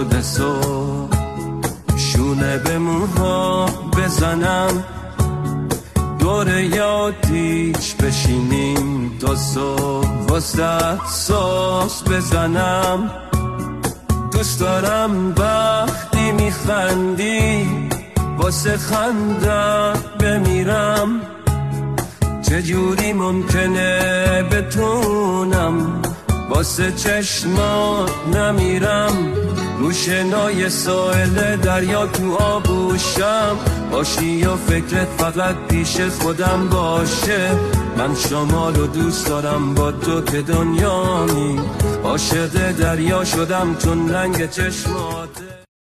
صبح شونه به موها بزنم، دور یادیش بشینیم تا صبح، واسه ساز بزنم. دوست دارم وقتی میخندی واسه خنده بمیرم. چجوری ممکنه بتونم واسه چشمات نمیرم؟ روشنای ساحل دریا تو آغوشم باشی و فکرت فقط پیش خودم باشه. من شمالو دوست دارم با تو که دنیامی، عاشق دریا شدم چون رنگ چشماته.